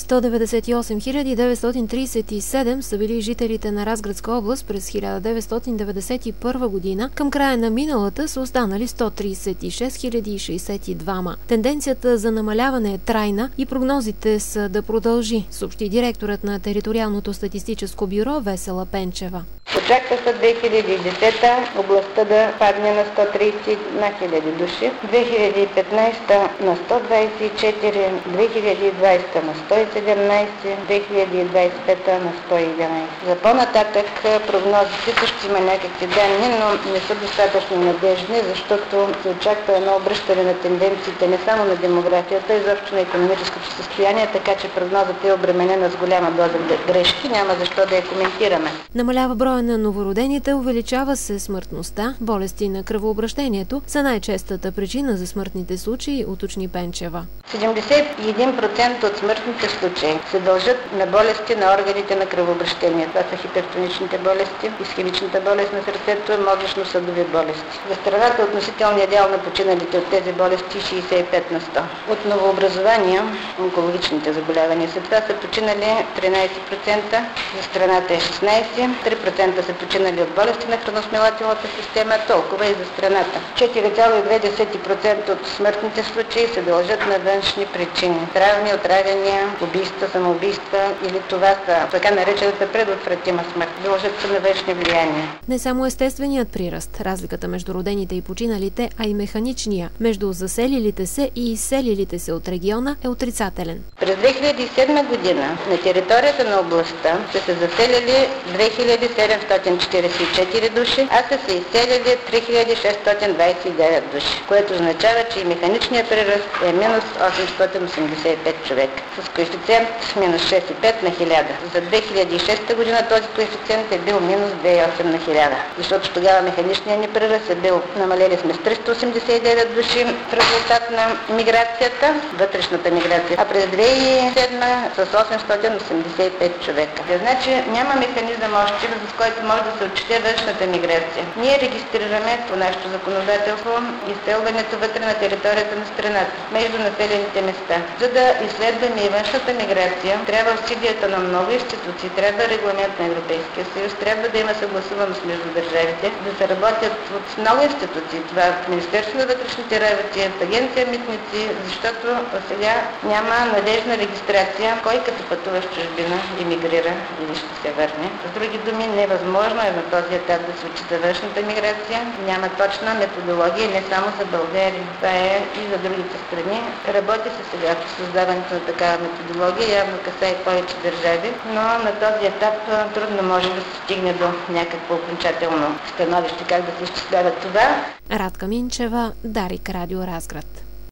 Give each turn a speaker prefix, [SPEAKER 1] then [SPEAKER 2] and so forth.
[SPEAKER 1] 198 937 са били жителите на Разградска област през 1991 година. Към края на миналата са останали 136 062. Тенденцията за намаляване е трайна и прогнозите са да продължи, съобщи директорът на Териториалното статистическо бюро Весела Пенчева.
[SPEAKER 2] Очаква се 2010 областта да падне на 131 000 души, 2015 на 124, 2020 на 117, 2025 на 111. За по-нататък прогнозите също има някакви данни, но не са достатъчно надежни, защото се очаква едно обръщане на тенденциите не само на демографията, изобщо на икономическото състояние, така че прогнозата е обременена с голяма доза грешки, няма защо да я коментираме.
[SPEAKER 1] Намалява броя на новородените, увеличава се смъртността, болести на кръвообращението са най-честата причина за смъртните случаи, уточни Пенчева.
[SPEAKER 2] 71% от смъртните случаи се дължат на болести на органите на кръвообращение. Това са хипертоничните болести, исхемичната болест на сърцето, мозъчно-съдови болести. За страната относителният дял на починалите от тези болести 65 на 100. От новообразования, онкологичните заболявания след това са починали 13%, за страната е 16%, 3% са починали от болести на храносмилателната система, толкова и за страната. 4,2% от смъртните случаи се дължат на външни причини. Травми, отравяния, убийства, самоубийства или това са така наречената предотвратима смърт. Дължат се на външни влияния.
[SPEAKER 1] Не само естественият прираст, разликата между родените и починалите, а и механичния, между заселилите се и изселилите се от региона е отрицателен.
[SPEAKER 2] През 2007 година на територията на областта са се заселили 2744 души, а са се изселили 3629 души, което означава, че и механичният прираст е минус 885 човека, с коефициент минус 6,5 на 1000. За 2006 година този коефициент е бил минус 2,8 на 1000, защото тогава механичният ни прираст е бил, намалели сме с 389 души в резултат на миграцията, вътрешната миграция, а през 2007 с 885 човека. Значи няма механизъм още, с който може да се отчете външната миграция. Ние регистрираме по нашето законодателство изселването вътре на територията на страната, между населените места. За да изследваме и външната миграция, трябва усилията на много институции, трябва регламент на Европейския съюз, трябва да има съгласуваност между държавите, да се работят от много институции. Това в Министерството на вътрешните работи, в Агенция Митници, защото сега няма надежна регистрация, кой като пътува в чужбина емигрира или ще се върне. С други думи, невъзможно е на този етап да се отчита външната миграция. Няма точна методология не само за България, това е и за другите страни. Работи се сега по създаването на такава методология, явно касае повече държави, но на този етап трудно може да се стигне до някакво окончателно становище как да се изчислява това.
[SPEAKER 1] Радка Минчева, Дарик, Радио Разград.